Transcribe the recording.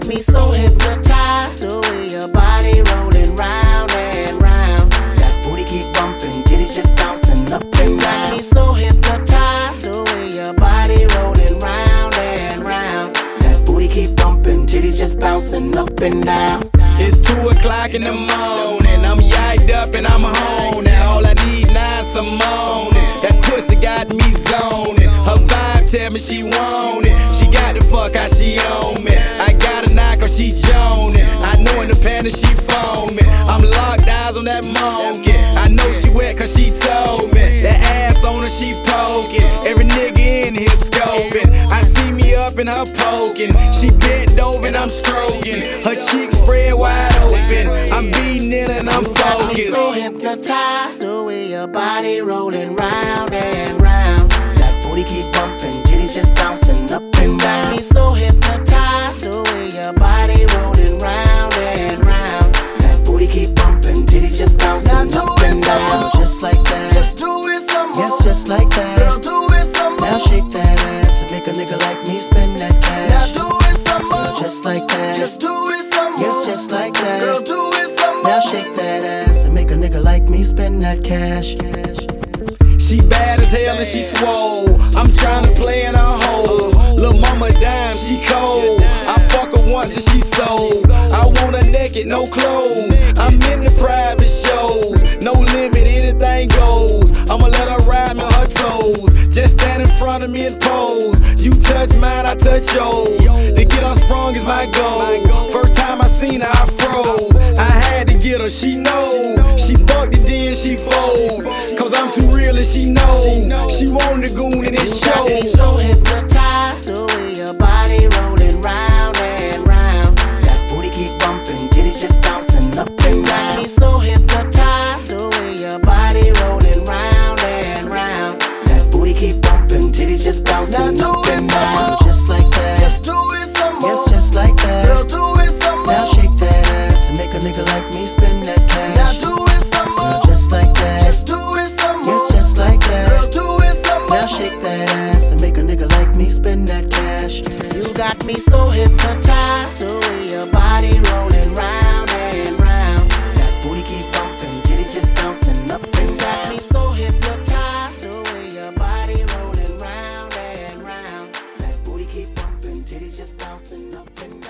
me so hypnotized, the way your body rolling round and round. That booty keep bumping, titties just bouncing up and down. Got me so hypnotized, the way your body rolling round and round. That booty keep bumping, titties just bouncing up and down. It's 2 o'clock in the morning, I'm yiked up and I'm home. Now all I need now is some moaning. That pussy got me zoning. Her vibe tell me she want it. She got the fuck how she on me. I got a knock or she joning. I know in the panties she foaming. I'm locked eyes on that monkey. I know she wet cause she told me. That ass on her she poking. Every nigga in here scoping. I see me up in her poking. She bent over and I'm stroking. Her cheeks spread wide open. I'm beating it and I'm focused. I'm so hypnotized, the way your body rolling round and round. That booty keep bumping, titties just bouncing up and down. Me so hypnotized, the way your body rolling round and round. That booty keep bumping, titties just bouncing up and down. Just like that, Just do it some more. yes, just like that. Girl, do it some more. Now shake that ass and make a nigga like me spend that Now cash. do it some more. Just like that, Just do it some more. yes, just like that. Girl, do it some more. Now shake that ass and make a nigga like me spend that cash. She bad as hell and she swole. I'm tryna play in her hole. Lil' mama dime, she cold. I fuck her once and she sold. I want her naked, no clothes. I'm in the private shows. No limit, anything goes. I'ma let her ride me on her toes. Just stand in front of me and pose. You touch mine, I touch yours. To get her sprung is my goal. First time I seen her, I froze. I had to get her, she know. She bucked it, then she fold. Cause I'm too real and she know. She want the goon and it Got me shows. so hypnotized, the way your body rolling round and round. That booty keep bumping, titties just bouncing up and down. Got me so hypnotized, the way your body rolling round and round. That booty keep bumping, titties just bouncing Now up do it and some down. more. Just like that, Just do it some more. yes, just like that. Girl, do it some more. Now shake that ass and make a nigga like me spend that Now cash. do it some more. Just like that, Just do it some more. yes, just like that. Girl, do it some more. Now shake that ass and make a nigga like me spend that cash. You got me so hypnotized, the way your body rolling round and round. That booty keep bumping, titties just bouncing up and down. Got me so hypnotized, the way your body rolling round and round. That booty keep bumping, titties just bouncing up and down.